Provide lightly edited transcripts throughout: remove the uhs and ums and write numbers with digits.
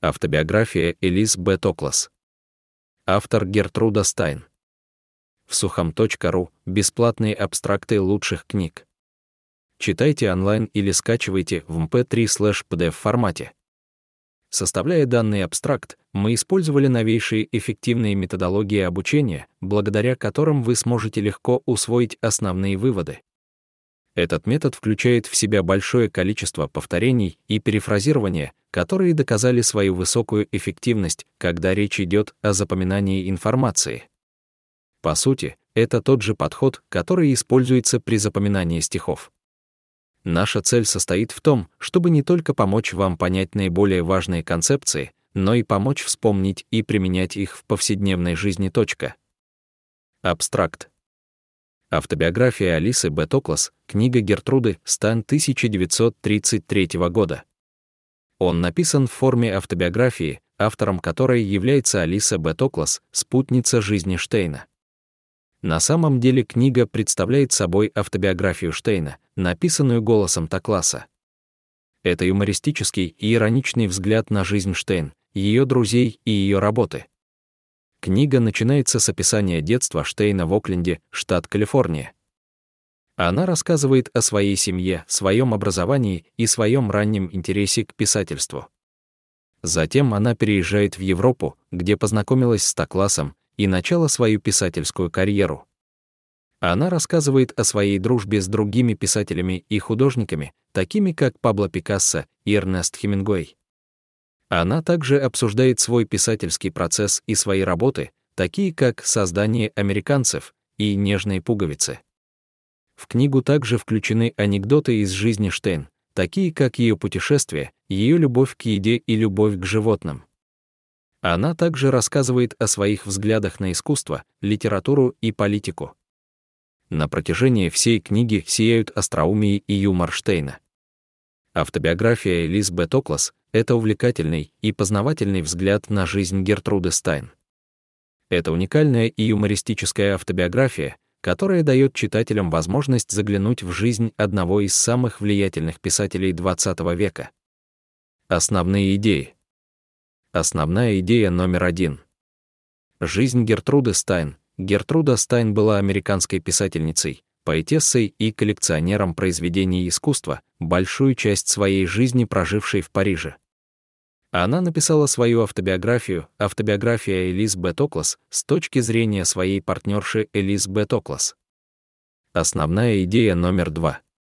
Автобиография Элис Б. Токлас. Автор Гертруда Стайн. В сухом.ру бесплатные абстракты лучших книг. Читайте онлайн или скачивайте в mp3/pdf формате. Составляя данный абстракт, мы использовали новейшие эффективные методологии обучения, благодаря которым вы сможете легко усвоить основные выводы. Этот метод включает в себя большое количество повторений и перефразирования, которые доказали свою высокую эффективность, когда речь идет о запоминании информации. По сути, это тот же подход, который используется при запоминании стихов. Наша цель состоит в том, чтобы не только помочь вам понять наиболее важные концепции, но и помочь вспомнить и применять их в повседневной жизни. Абстракт. Автобиография Алисы Б. Токлас, книга Гертруды Стайн 1933 года. Он написан в форме автобиографии, автором которой является Алиса Б. Токлас, спутница жизни Штейна. На самом деле книга представляет собой автобиографию Штейна, написанную голосом Токласа. Это юмористический и ироничный взгляд на жизнь Штейн, ее друзей и ее работы. Книга начинается с описания детства Штейна в Окленде, штат Калифорния. Она рассказывает о своей семье, своем образовании и своем раннем интересе к писательству. Затем она переезжает в Европу, где познакомилась с Токласом и начала свою писательскую карьеру. Она рассказывает о своей дружбе с другими писателями и художниками, такими как Пабло Пикассо и Эрнест Хемингуэй. Она также обсуждает свой писательский процесс и свои работы, такие как «Создание американцев» и «Нежные пуговицы». В книгу также включены анекдоты из жизни Штейн, такие как ее путешествия, ее любовь к еде и любовь к животным. Она также рассказывает о своих взглядах на искусство, литературу и политику. На протяжении всей книги сияют остроумие и юмор Штейна. Автобиография Элис Б. Токлас — это увлекательный и познавательный взгляд на жизнь Гертруды Стайн. Это уникальная и юмористическая автобиография, которая дает читателям возможность заглянуть в жизнь одного из самых влиятельных писателей XX века. Основные идеи. Основная идея номер 1. Жизнь Гертруды Стайн. Гертруда Стайн была американской писательницей, поэтессой и коллекционером произведений искусства, большую часть своей жизни прожившей в Париже. Она написала свою автобиографию «Автобиография Элис Б. Токлас» с точки зрения своей партнерши Элис Б. Токлас. Основная идея номер 2.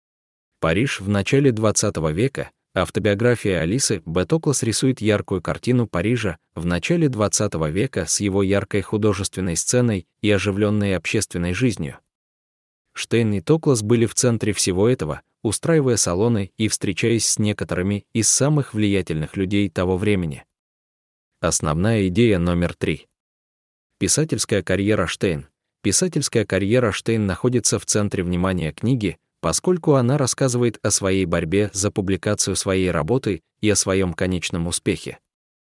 Париж в начале XX века. Автобиография Алисы Б. Токлас рисует яркую картину Парижа в начале XX века с его яркой художественной сценой и оживленной общественной жизнью. Штейн и Токлас были в центре всего этого, устраивая салоны и встречаясь с некоторыми из самых влиятельных людей того времени. Основная идея номер 3. Писательская карьера Штейн. Писательская карьера Штейн находится в центре внимания книги, поскольку она рассказывает о своей борьбе за публикацию своей работы и о своем конечном успехе.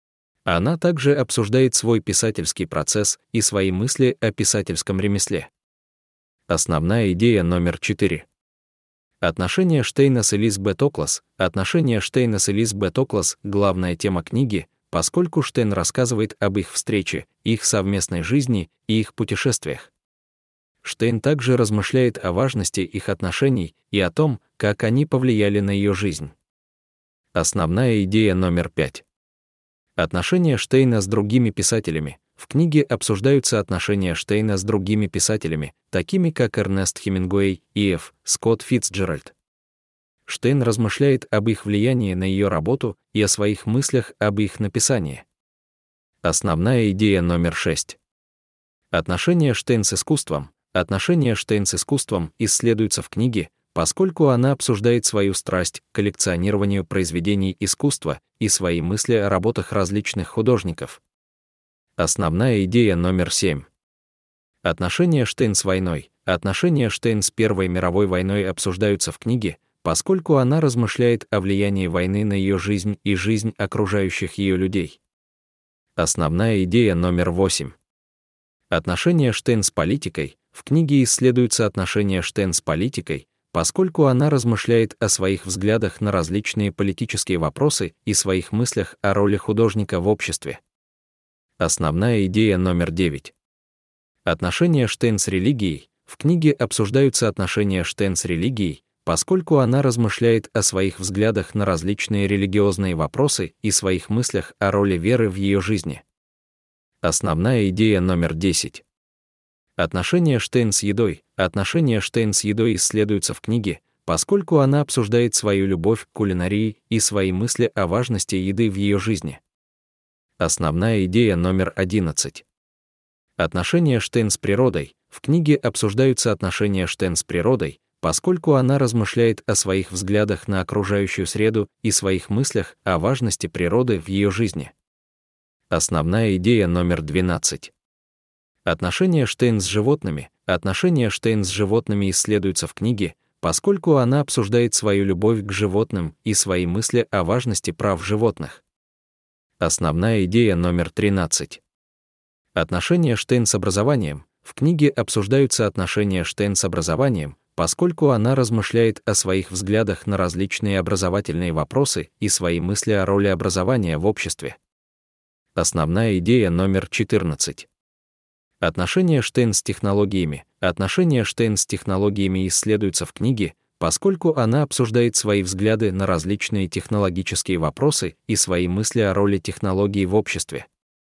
Она также обсуждает свой писательский процесс и свои мысли о писательском ремесле. Основная идея номер 4. Отношения Штейна с Элис Б. Токлас. Отношения Штейна с Элис Б. Токлас — главная тема книги, поскольку Штейн рассказывает об их встрече, их совместной жизни и их путешествиях. Штейн также размышляет о важности их отношений и о том, как они повлияли на ее жизнь. Основная идея номер 5. Отношения Штейна с другими писателями. В книге обсуждаются отношения Штейна с другими писателями, такими как Эрнест Хемингуэй и Ф. Скотт Фицджеральд. Штейн размышляет об их влиянии на ее работу и о своих мыслях об их написании. Основная идея номер 6. Отношения Штейн с искусством. Отношения Штейн с искусством исследуются в книге, поскольку она обсуждает свою страсть к коллекционированию произведений искусства и свои мысли о работах различных художников. Основная идея номер 7. Отношения Штейн с войной. Отношения Штейн с Первой мировой войной обсуждаются в книге, поскольку она размышляет о влиянии войны на ее жизнь и жизнь окружающих ее людей. Основная идея номер 8. Отношения Штейн с политикой. В книге исследуются отношения Штейн с политикой, поскольку она размышляет о своих взглядах на различные политические вопросы и своих мыслях о роли художника в обществе. Основная идея номер 9. Отношения Штейн с религией. В книге обсуждаются отношения Штейн с религией, поскольку она размышляет о своих взглядах на различные религиозные вопросы и своих мыслях о роли веры в ее жизни. Основная идея номер 10. Отношения Штейн с едой. Отношения Штейн с едой исследуются в книге, поскольку она обсуждает свою любовь к кулинарии и свои мысли о важности еды в ее жизни. Основная идея номер 11. Отношения Штейн с природой. В книге обсуждаются отношения Штейн с природой, поскольку она размышляет о своих взглядах на окружающую среду и своих мыслях о важности природы в ее жизни. Основная идея номер 12. Отношения Штейн с животными. Отношения Штейн с животными исследуются в книге, поскольку она обсуждает свою любовь к животным и свои мысли о важности прав животных. Основная идея номер 13. Отношения Штейн с образованием. В книге обсуждаются отношения Штейн с образованием, поскольку она размышляет о своих взглядах на различные образовательные вопросы и свои мысли о роли образования в обществе. Основная идея номер 14. Отношения Штейн с технологиями. Отношения Штейн с технологиями исследуются в книге, поскольку она обсуждает свои взгляды на различные технологические вопросы и свои мысли о роли технологий в обществе.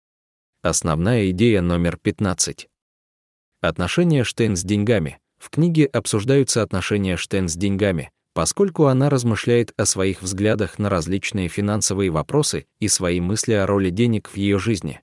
Основная идея номер 15. Отношения Штейн с деньгами. В книге обсуждаются отношения Штейн с деньгами, поскольку она размышляет о своих взглядах на различные финансовые вопросы и свои мысли о роли денег в ее жизни.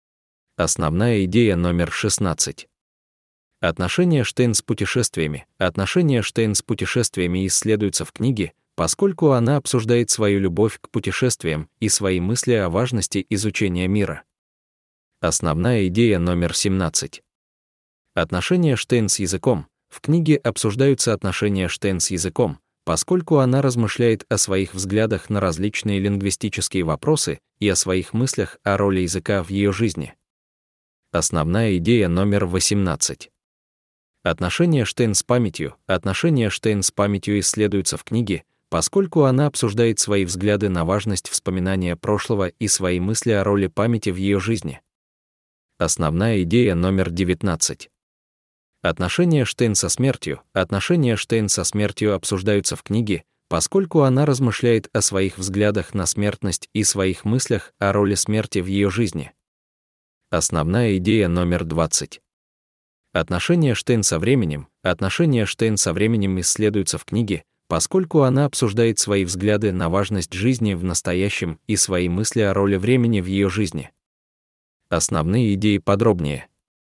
Основная идея номер 16. Отношения Штейн с путешествиями. Отношения Штейн с путешествиями исследуются в книге, поскольку она обсуждает свою любовь к путешествиям и свои мысли о важности изучения мира. Основная идея номер 17. Отношения Штейн с языком. В книге обсуждаются отношения Штейн с языком, поскольку она размышляет о своих взглядах на различные лингвистические вопросы и о своих мыслях о роли языка в ее жизни. Основная идея номер 18. Отношения Штейн с памятью. Отношения Штейн с памятью исследуются в книге, поскольку она обсуждает свои взгляды на важность вспоминания прошлого и свои мысли о роли памяти в ее жизни. Основная идея номер 19. Отношения Штейн со смертью. Отношения Штейн со смертью обсуждаются в книге, поскольку она размышляет о своих взглядах на смертность и своих мыслях о роли смерти в ее жизни. Основная идея номер 20. Отношения Штейн со временем. Отношения Штейн со временем исследуются в книге, поскольку она обсуждает свои взгляды на важность жизни в настоящем и свои мысли о роли времени в ее жизни. Основные идеи подробнее.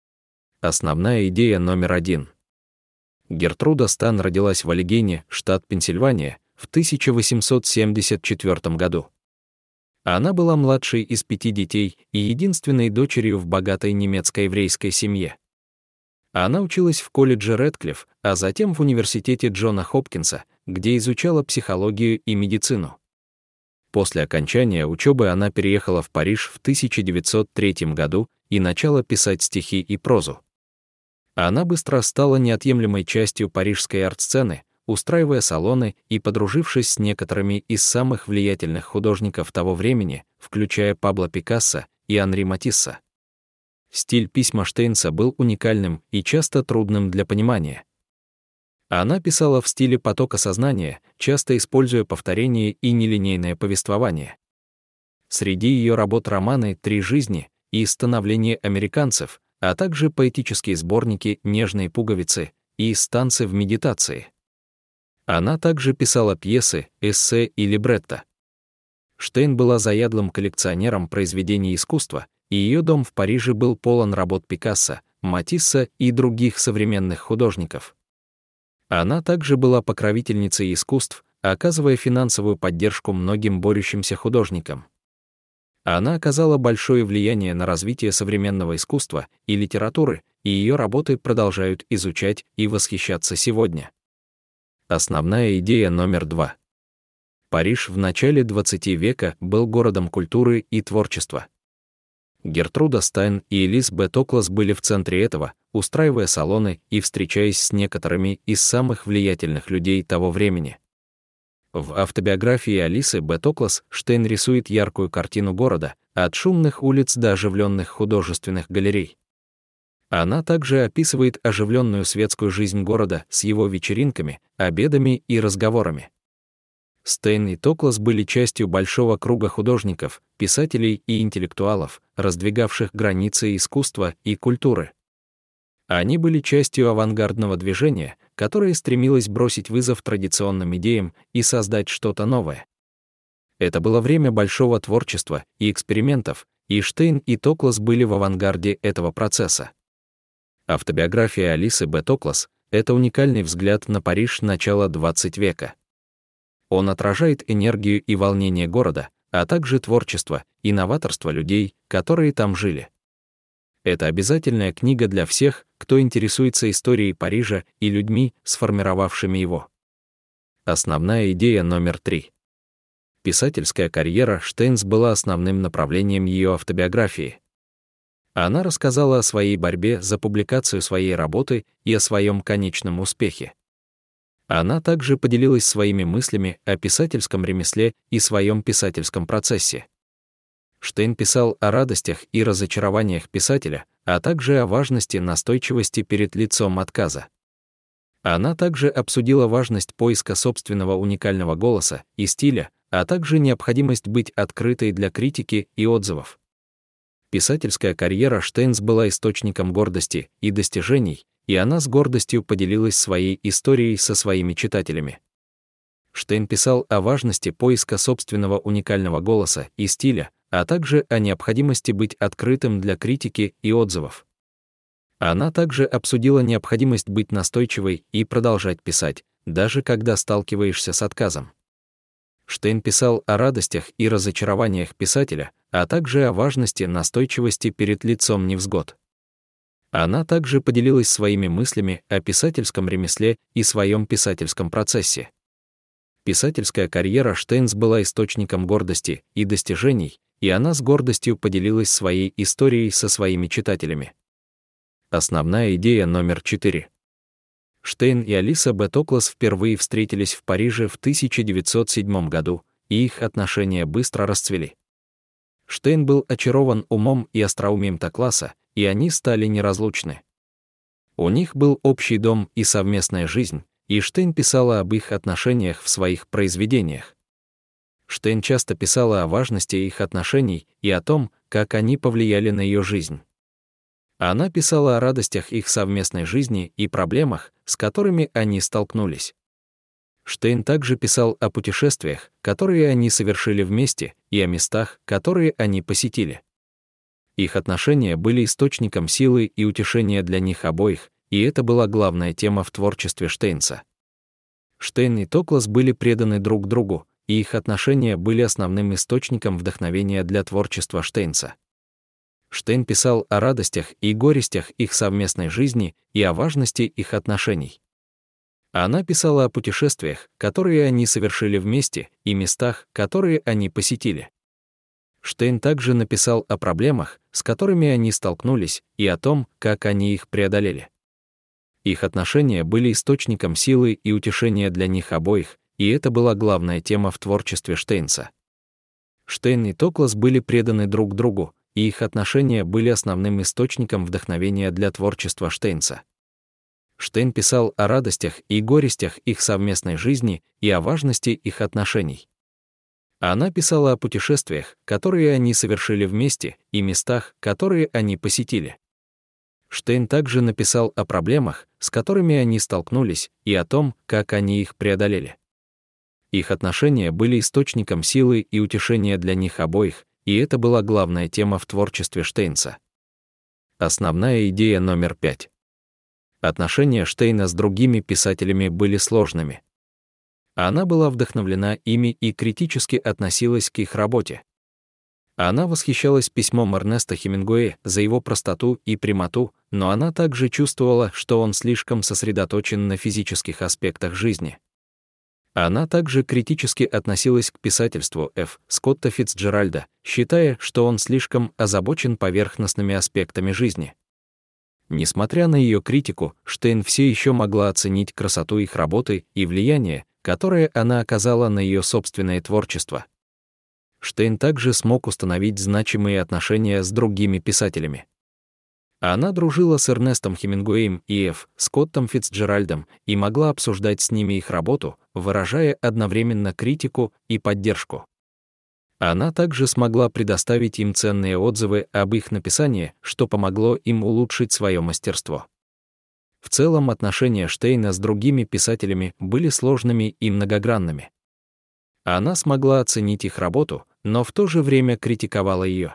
Основная идея номер 1. Гертруда Стан родилась в Аллегейне, штат Пенсильвания, в 1874 году. Она была младшей из 5 детей и единственной дочерью в богатой немецко-еврейской семье. Она училась в колледже Рэдклифф, а затем в университете Джона Хопкинса, где изучала психологию и медицину. После окончания учебы она переехала в Париж в 1903 году и начала писать стихи и прозу. Она быстро стала неотъемлемой частью парижской арт-сцены, устраивая салоны и подружившись с некоторыми из самых влиятельных художников того времени, включая Пабло Пикассо и Анри Матисса. Стиль письма Штейнса был уникальным и часто трудным для понимания. Она писала в стиле потока сознания, часто используя повторение и нелинейное повествование. Среди ее работ романы «Три жизни» и «Становление американцев», а также поэтические сборники «Нежные пуговицы» и «Станцы в медитации». Она также писала пьесы, эссе и либретто. Штейн была заядлым коллекционером произведений искусства, и ее дом в Париже был полон работ Пикассо, Матисса и других современных художников. Она также была покровительницей искусств, оказывая финансовую поддержку многим борющимся художникам. Она оказала большое влияние на развитие современного искусства и литературы, и ее работы продолжают изучать и восхищаться сегодня. Основная идея номер 2. Париж в начале XX века был городом культуры и творчества. Гертруда Стайн и Элис Б. Токлас были в центре этого, устраивая салоны и встречаясь с некоторыми из самых влиятельных людей того времени. В автобиографии Алисы Б. Токлас Штейн рисует яркую картину города, от шумных улиц до оживленных художественных галерей. Она также описывает оживленную светскую жизнь города с его вечеринками, обедами и разговорами. Стейн и Токлас были частью большого круга художников, писателей и интеллектуалов, раздвигавших границы искусства и культуры. Они были частью авангардного движения, которое стремилось бросить вызов традиционным идеям и создать что-то новое. Это было время большого творчества и экспериментов, и Штейн и Токлас были в авангарде этого процесса. Автобиография Алисы Б. Токлас — это уникальный взгляд на Париж начала XX века. Он отражает энергию и волнение города, а также творчество и новаторство людей, которые там жили. Это обязательная книга для всех, кто интересуется историей Парижа и людьми, сформировавшими его. Основная идея номер 3. Писательская карьера Штейнс была основным направлением ее автобиографии. Она рассказала о своей борьбе за публикацию своей работы и о своем конечном успехе. Она также поделилась своими мыслями о писательском ремесле и своем писательском процессе. Штейн писал о радостях и разочарованиях писателя, а также о важности настойчивости перед лицом отказа. Она также обсудила важность поиска собственного уникального голоса и стиля, а также необходимость быть открытой для критики и отзывов. Писательская карьера Штейнс была источником гордости и достижений, и она с гордостью поделилась своей историей со своими читателями. Штейн писал о важности поиска собственного уникального голоса и стиля, а также о необходимости быть открытым для критики и отзывов. Она также обсудила необходимость быть настойчивой и продолжать писать, даже когда сталкиваешься с отказом. Штейн писал о радостях и разочарованиях писателя, а также о важности настойчивости перед лицом невзгод. Она также поделилась своими мыслями о писательском ремесле и своем писательском процессе. Писательская карьера Штейнс была источником гордости и достижений, и она с гордостью поделилась своей историей со своими читателями. Основная идея номер 4. Штейн и Алиса Б. Токлас впервые встретились в Париже в 1907 году, и их отношения быстро расцвели. Штейн был очарован умом и остроумием Токласа, и они стали неразлучны. У них был общий дом и совместная жизнь, и Штейн писала об их отношениях в своих произведениях. Штейн часто писала о важности их отношений и о том, как они повлияли на ее жизнь. Она писала о радостях их совместной жизни и проблемах, с которыми они столкнулись. Штейн также писал о путешествиях, которые они совершили вместе, и о местах, которые они посетили. Их отношения были источником силы и утешения для них обоих, и это была главная тема в творчестве Штейнса. Штейн и Токлас были преданы друг другу, и их отношения были основным источником вдохновения для творчества Штейнса. Штейн писал о радостях и горестях их совместной жизни и о важности их отношений. Она писала о путешествиях, которые они совершили вместе, и местах, которые они посетили. Штейн также написал о проблемах, с которыми они столкнулись, и о том, как они их преодолели. Их отношения были источником силы и утешения для них обоих, и это была главная тема в творчестве Штейнса. Штейн и Токлас были преданы друг другу, и их отношения были основным источником вдохновения для творчества Штейнса. Штейн писал о радостях и горестях их совместной жизни и о важности их отношений. Она писала о путешествиях, которые они совершили вместе, и местах, которые они посетили. Штейн также написал о проблемах, с которыми они столкнулись, и о том, как они их преодолели. Их отношения были источником силы и утешения для них обоих, и это была главная тема в творчестве Штейнса. Основная идея номер 5. Отношения Штейна с другими писателями были сложными. Она была вдохновлена ими и критически относилась к их работе. Она восхищалась письмом Эрнеста Хемингуэя за его простоту и прямоту, но она также чувствовала, что он слишком сосредоточен на физических аспектах жизни. Она также критически относилась к писательству Ф. Скотта Фицджеральда, считая, что он слишком озабочен поверхностными аспектами жизни. Несмотря на ее критику, Штейн все еще могла оценить красоту их работы и влияние, которое она оказала на ее собственное творчество. Штейн также смог установить значимые отношения с другими писателями. Она дружила с Эрнестом Хемингуэем и Ф. Скоттом Фицджеральдом и могла обсуждать с ними их работу, выражая одновременно критику и поддержку. Она также смогла предоставить им ценные отзывы об их написании, что помогло им улучшить свое мастерство. В целом отношения Штейна с другими писателями были сложными и многогранными. Она смогла оценить их работу, но в то же время критиковала ее.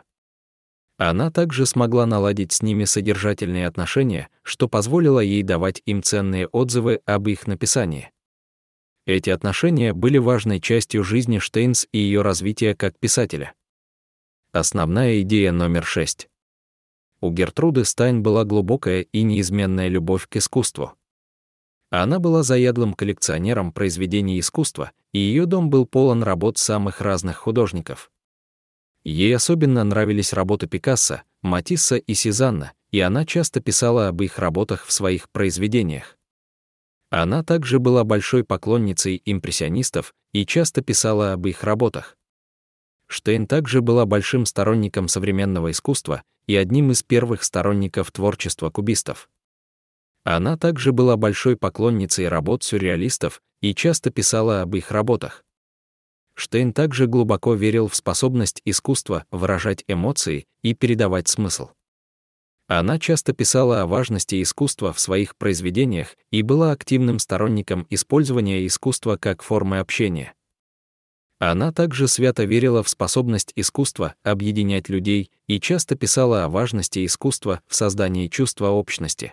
Она также смогла наладить с ними содержательные отношения, что позволило ей давать им ценные отзывы об их написании. Эти отношения были важной частью жизни Штейнс и ее развития как писателя. Основная идея номер 6. У Гертруды Стайн была глубокая и неизменная любовь к искусству. Она была заядлым коллекционером произведений искусства, и ее дом был полон работ самых разных художников. Ей особенно нравились работы Пикассо, Матисса и Сезанна, и она часто писала об их работах в своих произведениях. Она также была большой поклонницей импрессионистов и часто писала об их работах. Штейн также была большим сторонником современного искусства и одним из первых сторонников творчества кубистов. Она также была большой поклонницей работ сюрреалистов и часто писала об их работах. Штейн также глубоко верил в способность искусства выражать эмоции и передавать смысл. Она часто писала о важности искусства в своих произведениях и была активным сторонником использования искусства как формы общения. Она также свято верила в способность искусства объединять людей и часто писала о важности искусства в создании чувства общности.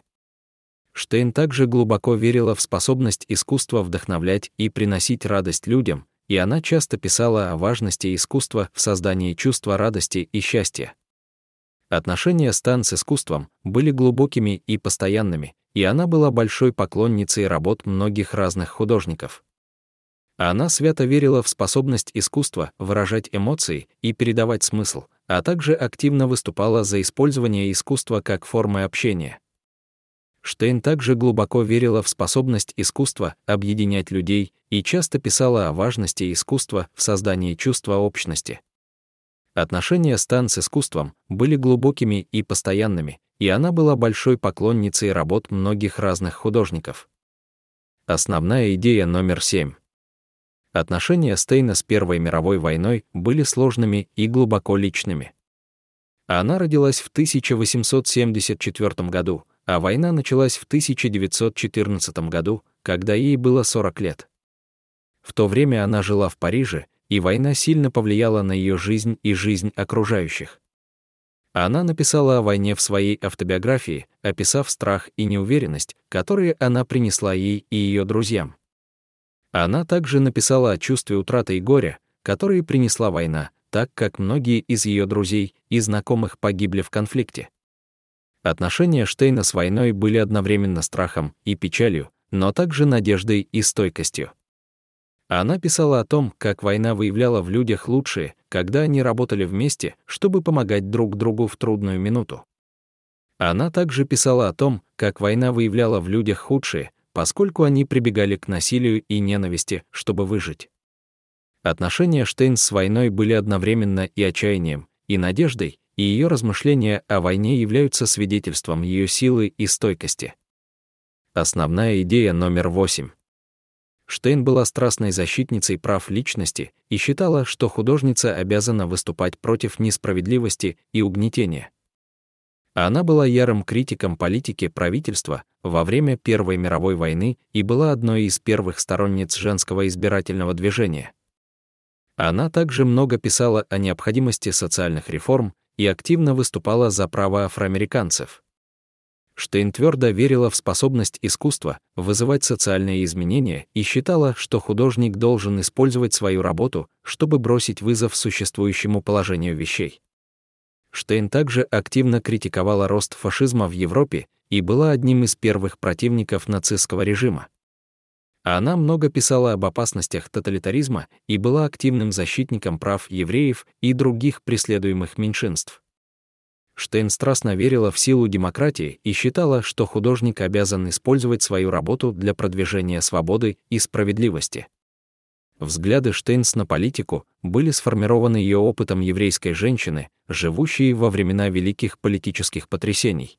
Штейн также глубоко верила в способность искусства вдохновлять и приносить радость людям, и она часто писала о важности искусства в создании чувства радости и счастья. Отношения Стайн с искусством были глубокими и постоянными, и она была большой поклонницей работ многих разных художников. Она свято верила в способность искусства выражать эмоции и передавать смысл, а также активно выступала за использование искусства как формы общения. Штейн также глубоко верила в способность искусства объединять людей и часто писала о важности искусства в создании чувства общности. Отношения Стайн с искусством были глубокими и постоянными, и она была большой поклонницей работ многих разных художников. Основная идея номер 7. Отношения Стейна с Первой мировой войной были сложными и глубоко личными. Она родилась в 1874 году, а война началась в 1914 году, когда ей было 40 лет. В то время она жила в Париже, и война сильно повлияла на ее жизнь и жизнь окружающих. Она написала о войне в своей автобиографии, описав страх и неуверенность, которые она принесла ей и ее друзьям. Она также написала о чувстве утраты и горя, которые принесла война, так как многие из ее друзей и знакомых погибли в конфликте. Отношения Штейна с войной были одновременно страхом и печалью, но также надеждой и стойкостью. Она писала о том, как война выявляла в людях лучшее, когда они работали вместе, чтобы помогать друг другу в трудную минуту. Она также писала о том, как война выявляла в людях худшее, поскольку они прибегали к насилию и ненависти, чтобы выжить. Отношения Штейн с войной были одновременно и отчаянием, и надеждой, и ее размышления о войне являются свидетельством ее силы и стойкости. Основная идея номер 8. Штейн была страстной защитницей прав личности и считала, что художница обязана выступать против несправедливости и угнетения. Она была ярым критиком политики правительства во время Первой мировой войны и была одной из первых сторонниц женского избирательного движения. Она также много писала о необходимости социальных реформ и активно выступала за права афроамериканцев. Штейн твердо верила в способность искусства вызывать социальные изменения и считала, что художник должен использовать свою работу, чтобы бросить вызов существующему положению вещей. Штейн также активно критиковала рост фашизма в Европе и была одним из первых противников нацистского режима. Она много писала об опасностях тоталитаризма и была активным защитником прав евреев и других преследуемых меньшинств. Штейн страстно верила в силу демократии и считала, что художник обязан использовать свою работу для продвижения свободы и справедливости. Взгляды Штейнс на политику были сформированы ее опытом еврейской женщины, живущей во времена великих политических потрясений.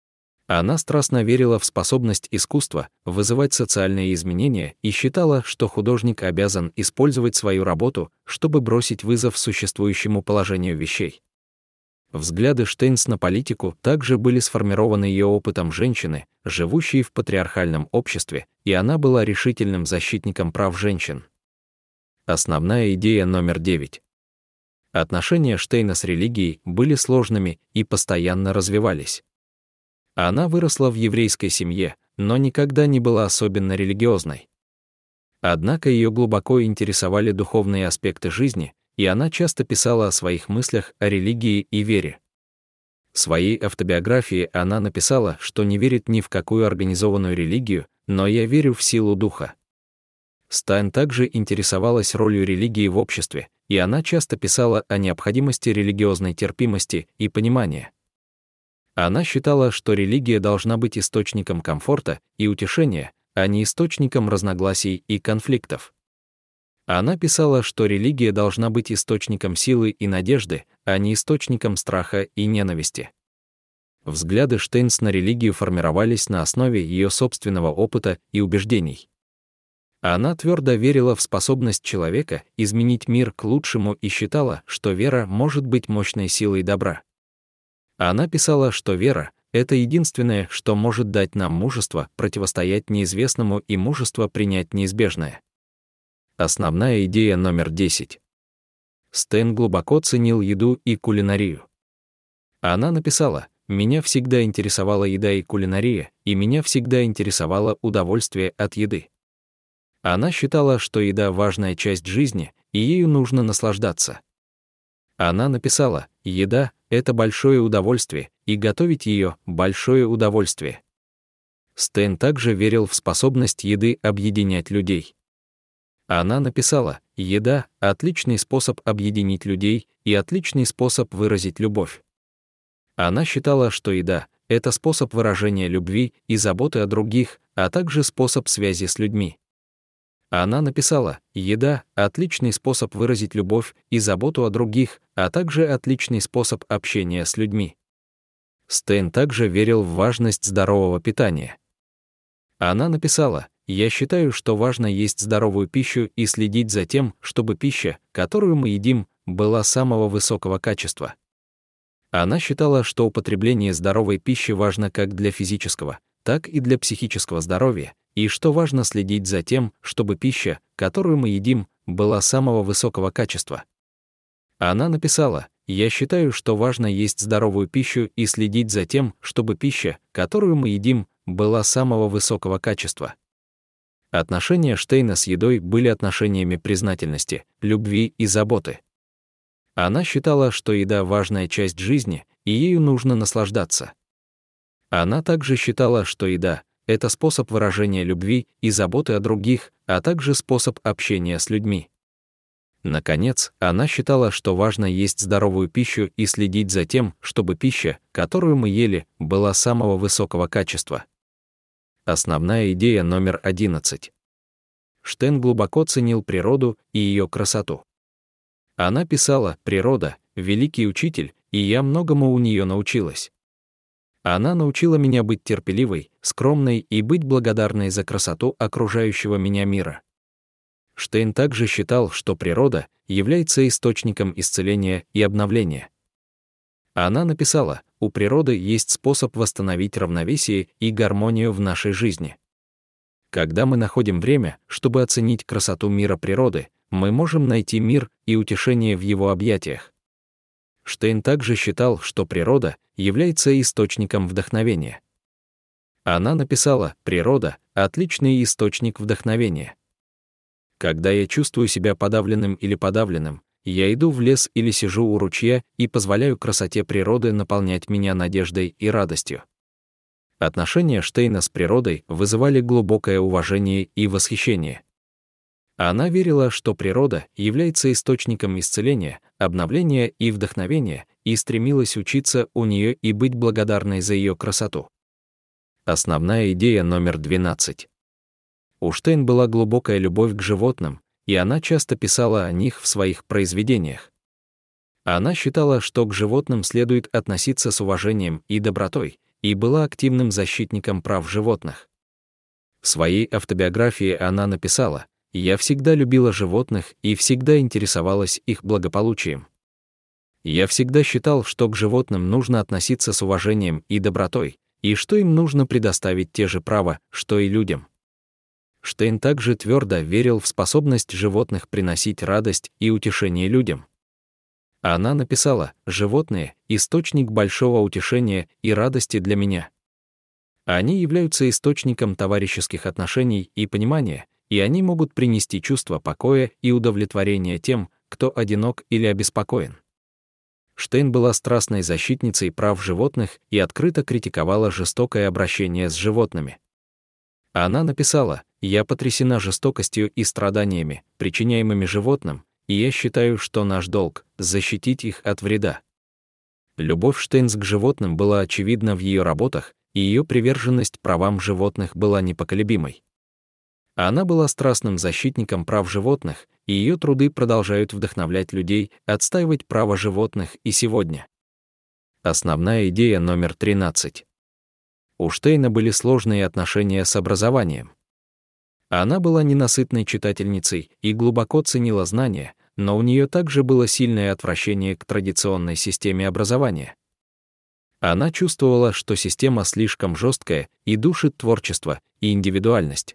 Она страстно верила в способность искусства вызывать социальные изменения и считала, что художник обязан использовать свою работу, чтобы бросить вызов существующему положению вещей. Взгляды Штейнс на политику также были сформированы ее опытом женщины, живущей в патриархальном обществе, и она была решительным защитником прав женщин. Основная идея номер 9. Отношения Штейна с религией были сложными и постоянно развивались. Она выросла в еврейской семье, но никогда не была особенно религиозной. Однако ее глубоко интересовали духовные аспекты жизни, и она часто писала о своих мыслях о религии и вере. В своей автобиографии она написала, что не верит ни в какую организованную религию, но я верю в силу духа. Стайн также интересовалась ролью религии в обществе, и она часто писала о необходимости религиозной терпимости и понимания. Она считала, что религия должна быть источником комфорта и утешения, а не источником разногласий и конфликтов. Она писала, что религия должна быть источником силы и надежды, а не источником страха и ненависти. Взгляды Штейнс на религию формировались на основе ее собственного опыта и убеждений. Она твердо верила в способность человека изменить мир к лучшему и считала, что вера может быть мощной силой добра. Она писала, что вера — это единственное, что может дать нам мужество противостоять неизвестному и мужество принять неизбежное. Основная идея номер 10. Стэн глубоко ценил еду и кулинарию. Она написала: «Меня всегда интересовала еда и кулинария, и меня всегда интересовало удовольствие от еды». Она считала, что еда — важная часть жизни, и ею нужно наслаждаться. Она написала: «Еда — это большое удовольствие, и готовить ее — большое удовольствие». Стэн также верил в способность еды объединять людей. Она написала: «Еда — отличный способ объединить людей и отличный способ выразить любовь». Она считала, что еда — это способ выражения любви и заботы о других, а также способ связи с людьми. Она написала: «Еда — отличный способ выразить любовь и заботу о других, а также отличный способ общения с людьми». Стэн также верил в важность здорового питания. Она написала: «Я считаю, что важно есть здоровую пищу и следить за тем, чтобы пища, которую мы едим, была самого высокого качества». Она считала, что употребление здоровой пищи важно как для физического, так и для психического здоровья, и что важно следить за тем, чтобы пища, которую мы едим, была самого высокого качества. Она написала: «Я считаю, что важно есть здоровую пищу и следить за тем, чтобы пища, которую мы едим, была самого высокого качества». Отношения Штейна с едой были отношениями признательности, любви и заботы. Она считала, что еда — важная часть жизни, и ею нужно наслаждаться. Она также считала, что еда — это способ выражения любви и заботы о других, а также способ общения с людьми. Наконец, она считала, что важно есть здоровую пищу и следить за тем, чтобы пища, которую мы ели, была самого высокого качества. Основная идея номер 11. Штейн глубоко ценил природу и ее красоту. Она писала: «Природа — великий учитель, и я многому у нее научилась. Она научила меня быть терпеливой, скромной и быть благодарной за красоту окружающего меня мира». Штейн также считал, что природа является источником исцеления и обновления. Она написала: «У природы есть способ восстановить равновесие и гармонию в нашей жизни». Когда мы находим время, чтобы оценить красоту мира природы, мы можем найти мир и утешение в его объятиях. Штейн также считал, что природа является источником вдохновения. Она написала: «Природа — отличный источник вдохновения. Когда я чувствую себя подавленным или подавленным, я иду в лес или сижу у ручья и позволяю красоте природы наполнять меня надеждой и радостью». Отношения Штейна с природой вызывали глубокое уважение и восхищение. Она верила, что природа является источником исцеления, обновления и вдохновения, и стремилась учиться у нее и быть благодарной за ее красоту. Основная идея номер 12. У Штейн была глубокая любовь к животным, и она часто писала о них в своих произведениях. Она считала, что к животным следует относиться с уважением и добротой, и была активным защитником прав животных. В своей автобиографии она написала: «Я всегда любила животных и всегда интересовалась их благополучием. Я всегда считал, что к животным нужно относиться с уважением и добротой, и что им нужно предоставить те же права, что и людям». Штейн также твердо верил в способность животных приносить радость и утешение людям. Она написала: «Животные — источник большого утешения и радости для меня. Они являются источником товарищеских отношений и понимания, и они могут принести чувство покоя и удовлетворения тем, кто одинок или обеспокоен». Штейн была страстной защитницей прав животных и открыто критиковала жестокое обращение с животными. Она написала: «Я потрясена жестокостью и страданиями, причиняемыми животным, и я считаю, что наш долг — защитить их от вреда». Любовь Штейнс к животным была очевидна в ее работах, и ее приверженность правам животных была непоколебимой. Она была страстным защитником прав животных, и ее труды продолжают вдохновлять людей отстаивать права животных и сегодня. Основная идея номер 13. У Штейна были сложные отношения с образованием. Она была ненасытной читательницей и глубоко ценила знания, но у нее также было сильное отвращение к традиционной системе образования. Она чувствовала, что система слишком жесткая и душит творчество и индивидуальность.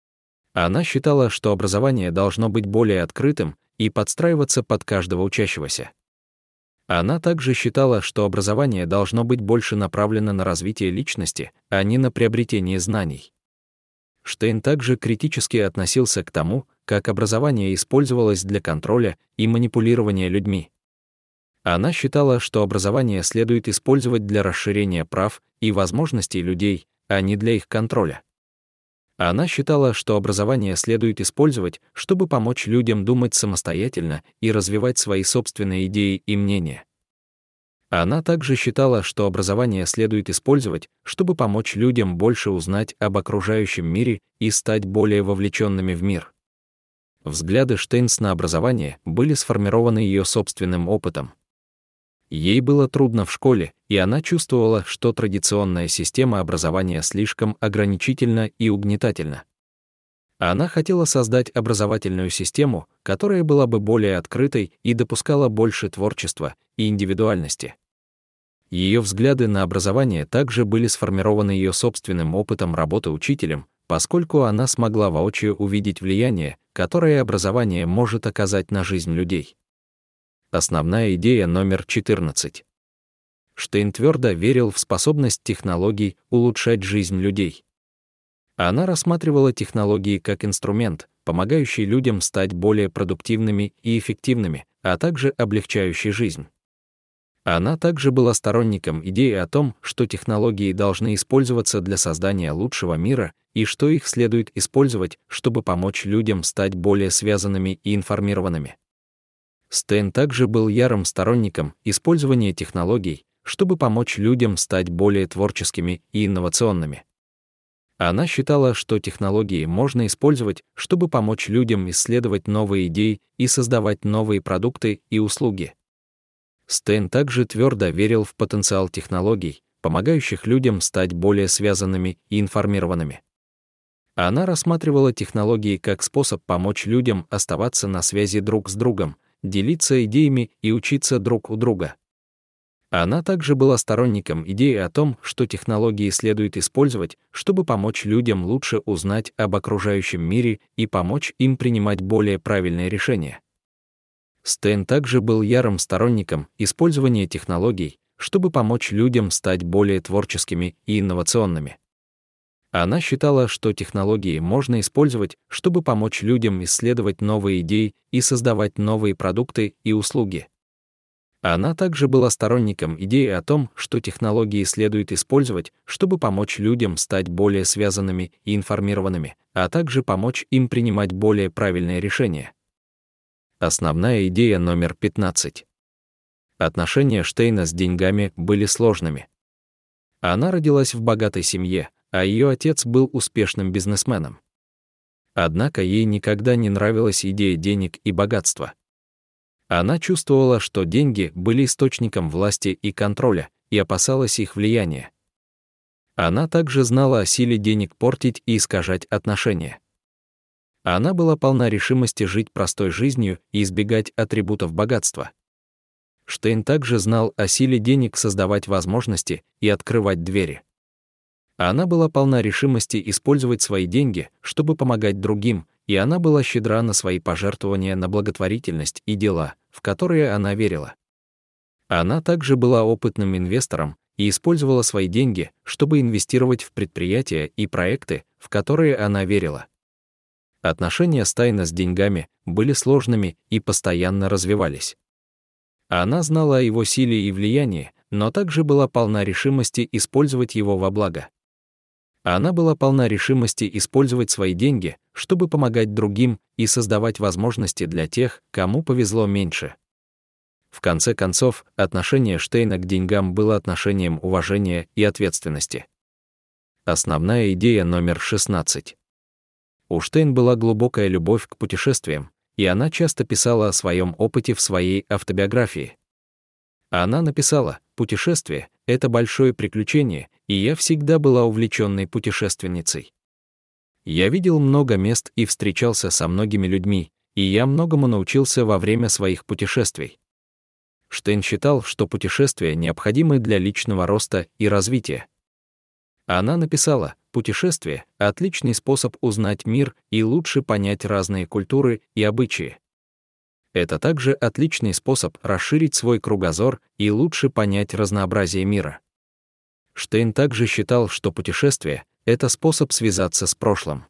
Она считала, что образование должно быть более открытым и подстраиваться под каждого учащегося. Она также считала, что образование должно быть больше направлено на развитие личности, а не на приобретение знаний. Штейн также критически относился к тому, как образование использовалось для контроля и манипулирования людьми. Она считала, что образование следует использовать для расширения прав и возможностей людей, а не для их контроля. Она считала, что образование следует использовать, чтобы помочь людям думать самостоятельно и развивать свои собственные идеи и мнения. Она также считала, что образование следует использовать, чтобы помочь людям больше узнать об окружающем мире и стать более вовлеченными в мир. Взгляды Штейнс на образование были сформированы ее собственным опытом. Ей было трудно в школе, и она чувствовала, что традиционная система образования слишком ограничительна и угнетательна. Она хотела создать образовательную систему, которая была бы более открытой и допускала больше творчества и индивидуальности. Ее взгляды на образование также были сформированы ее собственным опытом работы учителем, поскольку она смогла воочию увидеть влияние, которое образование может оказать на жизнь людей. Основная идея номер 14. Штейн твердо верил в способность технологий улучшать жизнь людей. Она рассматривала технологии как инструмент, помогающий людям стать более продуктивными и эффективными, а также облегчающий жизнь. Она также была сторонником идеи о том, что технологии должны использоваться для создания лучшего мира и что их следует использовать, чтобы помочь людям стать более связанными и информированными. Штейн также был ярым сторонником использования технологий, чтобы помочь людям стать более творческими и инновационными. Она считала, что технологии можно использовать, чтобы помочь людям исследовать новые идеи и создавать новые продукты и услуги. Штейн также твердо верил в потенциал технологий, помогающих людям стать более связанными и информированными. Она рассматривала технологии как способ помочь людям оставаться на связи друг с другом, делиться идеями и учиться друг у друга. Она также была сторонником идеи о том, что технологии следует использовать, чтобы помочь людям лучше узнать об окружающем мире и помочь им принимать более правильные решения. Штейн также был ярым сторонником использования технологий, чтобы помочь людям стать более творческими и инновационными. Она считала, что технологии можно использовать, чтобы помочь людям исследовать новые идеи и создавать новые продукты и услуги. Она также была сторонником идеи о том, что технологии следует использовать, чтобы помочь людям стать более связанными и информированными, а также помочь им принимать более правильные решения. Основная идея номер 15. Отношения Штейна с деньгами были сложными. Она родилась в богатой семье, а ее отец был успешным бизнесменом. Однако ей никогда не нравилась идея денег и богатства. Она чувствовала, что деньги были источником власти и контроля, и опасалась их влияния. Она также знала о силе денег портить и искажать отношения. Она была полна решимости жить простой жизнью и избегать атрибутов богатства. Штейн также знал о силе денег создавать возможности и открывать двери. Она была полна решимости использовать свои деньги, чтобы помогать другим, и она была щедра на свои пожертвования на благотворительность и дела, в которые она верила. Она также была опытным инвестором и использовала свои деньги, чтобы инвестировать в предприятия и проекты, в которые она верила. Отношения Штейна с деньгами были сложными и постоянно развивались. Она знала о его силе и влиянии, но также была полна решимости использовать его во благо. Она была полна решимости использовать свои деньги, чтобы помогать другим и создавать возможности для тех, кому повезло меньше. В конце концов, отношение Штейна к деньгам было отношением уважения и ответственности. Основная идея номер 16. У Штейн была глубокая любовь к путешествиям, и она часто писала о своем опыте в своей автобиографии. Она написала: «Путешествие — это большое приключение, и я всегда была увлеченной путешественницей. Я видел много мест и встречался со многими людьми, и я многому научился во время своих путешествий». Штейн считал, что путешествия необходимы для личного роста и развития. Она написала: «Путешествие — отличный способ узнать мир и лучше понять разные культуры и обычаи. Это также отличный способ расширить свой кругозор и лучше понять разнообразие мира». Штейн также считал, что путешествие — это способ связаться с прошлым.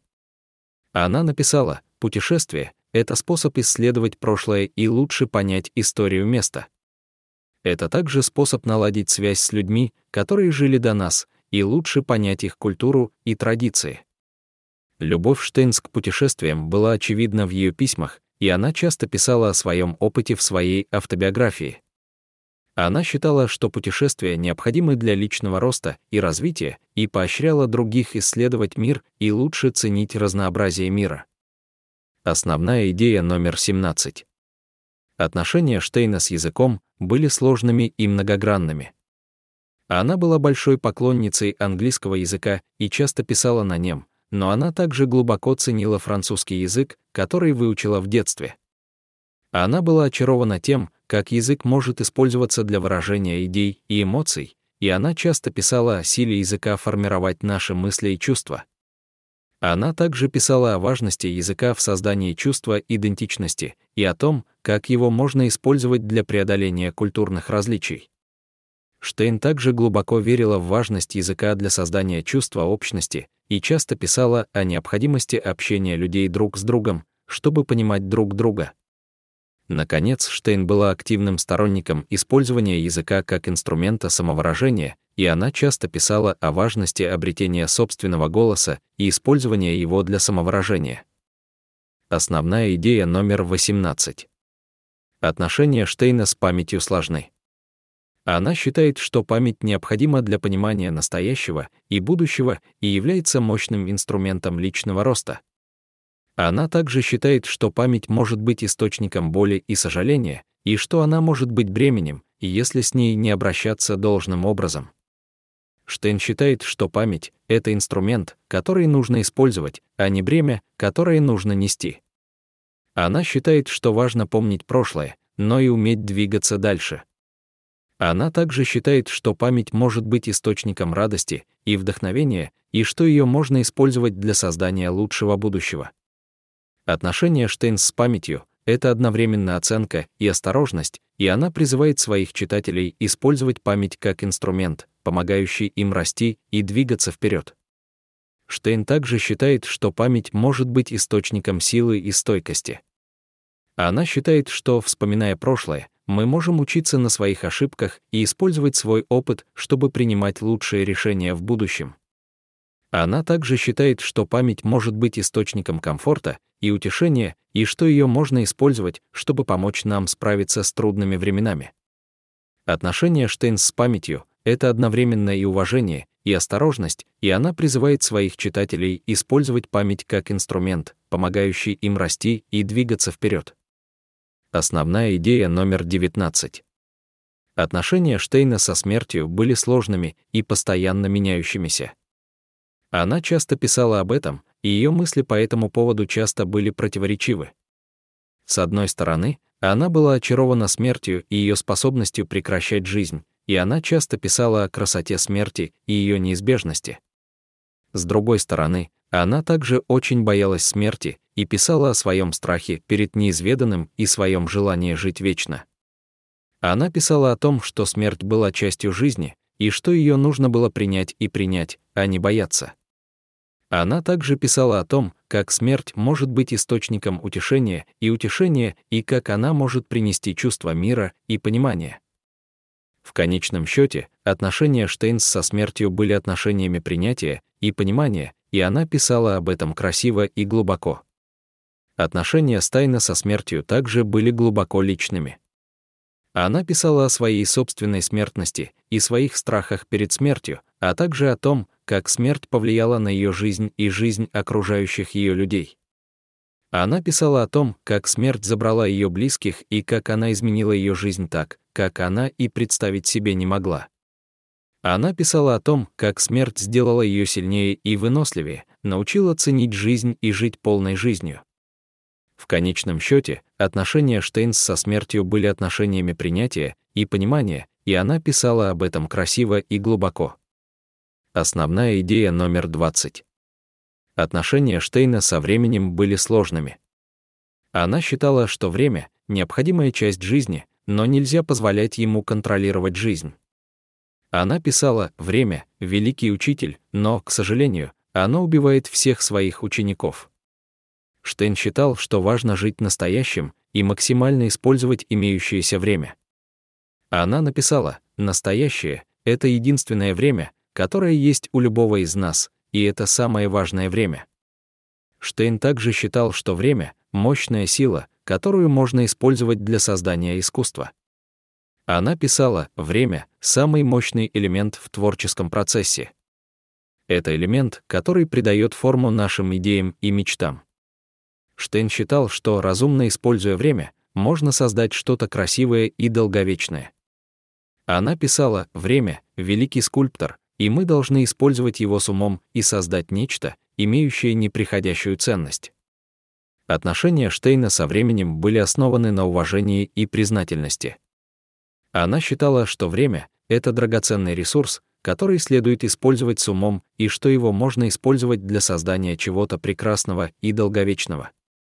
Она написала: «Путешествие — это способ исследовать прошлое и лучше понять историю места. Это также способ наладить связь с людьми, которые жили до нас, и лучше понять их культуру и традиции». Любовь Штейн к путешествиям была очевидна в ее письмах, и она часто писала о своем опыте в своей автобиографии. Она считала, что путешествия необходимы для личного роста и развития, и поощряла других исследовать мир и лучше ценить разнообразие мира. Основная идея номер 17. Отношения Штейна с языком были сложными и многогранными. Она была большой поклонницей английского языка и часто писала на нем, но она также глубоко ценила французский язык, который выучила в детстве. Она была очарована тем, как язык может использоваться для выражения идей и эмоций, и она часто писала о силе языка формировать наши мысли и чувства. Она также писала о важности языка в создании чувства идентичности и о том, как его можно использовать для преодоления культурных различий. Штейн также глубоко верила в важность языка для создания чувства общности и часто писала о необходимости общения людей друг с другом, чтобы понимать друг друга. Наконец, Штейн была активным сторонником использования языка как инструмента самовыражения, и она часто писала о важности обретения собственного голоса и использования его для самовыражения. Основная идея номер 18. Отношения Штейна с памятью сложны. Она считает, что память необходима для понимания настоящего и будущего и является мощным инструментом личного роста. Она также считает, что память может быть источником боли и сожаления, и что она может быть бременем, если с ней не обращаться должным образом. Штейн считает, что память — это инструмент, который нужно использовать, а не бремя, которое нужно нести. Она считает, что важно помнить прошлое, но и уметь двигаться дальше. Она также считает, что память может быть источником радости и вдохновения, и что ее можно использовать для создания лучшего будущего. Отношение Штейн с памятью — это одновременно оценка и осторожность, и она призывает своих читателей использовать память как инструмент, помогающий им расти и двигаться вперед. Штейн также считает, что память может быть источником силы и стойкости. Она считает, что, вспоминая прошлое, мы можем учиться на своих ошибках и использовать свой опыт, чтобы принимать лучшие решения в будущем. Она также считает, что память может быть источником комфорта и утешения, и что ее можно использовать, чтобы помочь нам справиться с трудными временами. Отношение Штейнс с памятью — это одновременно и уважение, и осторожность, и она призывает своих читателей использовать память как инструмент, помогающий им расти и двигаться вперед. Основная идея номер 19. Отношения Штейна со смертью были сложными и постоянно меняющимися. Она часто писала об этом, и ее мысли по этому поводу часто были противоречивы. С одной стороны, она была очарована смертью и ее способностью прекращать жизнь, и она часто писала о красоте смерти и ее неизбежности. С другой стороны, она также очень боялась смерти и писала о своем страхе перед неизведанным и своем желании жить вечно. Она писала о том, что смерть была частью жизни, и что ее нужно было принять, а не бояться. Она также писала о том, как смерть может быть источником утешения, и как она может принести чувство мира и понимания. В конечном счете, отношения Штейнс со смертью были отношениями принятия и понимания, и она писала об этом красиво и глубоко. Отношения Стайна со смертью также были глубоко личными. Она писала о своей собственной смертности и своих страхах перед смертью, а также о том, как смерть повлияла на ее жизнь и жизнь окружающих ее людей. Она писала о том, как смерть забрала ее близких и как она изменила ее жизнь так, как она и представить себе не могла. Она писала о том, как смерть сделала ее сильнее и выносливее, научила ценить жизнь и жить полной жизнью. В конечном счете, отношения Штейнс со смертью были отношениями принятия и понимания, и она писала об этом красиво и глубоко. Основная идея номер 20. Отношения Штейна со временем были сложными. Она считала, что время — необходимая часть жизни, но нельзя позволять ему контролировать жизнь. Она писала: «Время — великий учитель, но, к сожалению, оно убивает всех своих учеников». Штейн считал, что важно жить настоящим и максимально использовать имеющееся время. Она написала: «Настоящее — это единственное время, которое есть у любого из нас, и это самое важное время». Штейн также считал, что время — мощная сила, которую можно использовать для создания искусства. Она писала: «Время — самый мощный элемент в творческом процессе. Это элемент, который придает форму нашим идеям и мечтам». Штейн считал, что, разумно используя время, можно создать что-то красивое и долговечное. Она писала: «Время — великий скульптор, и мы должны использовать его с умом и создать нечто, имеющее неприходящую ценность». Отношения Штейна со временем были основаны на уважении и признательности. Она считала, что время — это драгоценный ресурс, который следует использовать с умом, и что его можно использовать для создания чего-то прекрасного и долговечного.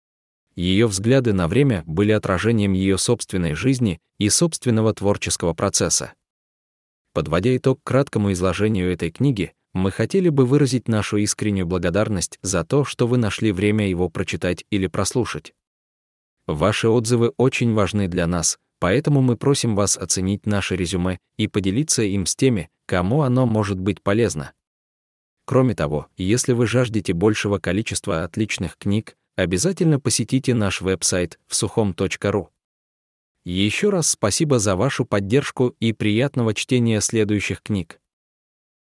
Ее взгляды на время были отражением ее собственной жизни и собственного творческого процесса. Подводя итог краткому изложению этой книги, мы хотели бы выразить нашу искреннюю благодарность за то, что вы нашли время его прочитать или прослушать. Ваши отзывы очень важны для нас, поэтому мы просим вас оценить наше резюме и поделиться им с теми, кому оно может быть полезно. Кроме того, если вы жаждете большего количества отличных книг, обязательно посетите наш веб-сайт vsuchom.ru. Еще раз спасибо за вашу поддержку и приятного чтения следующих книг.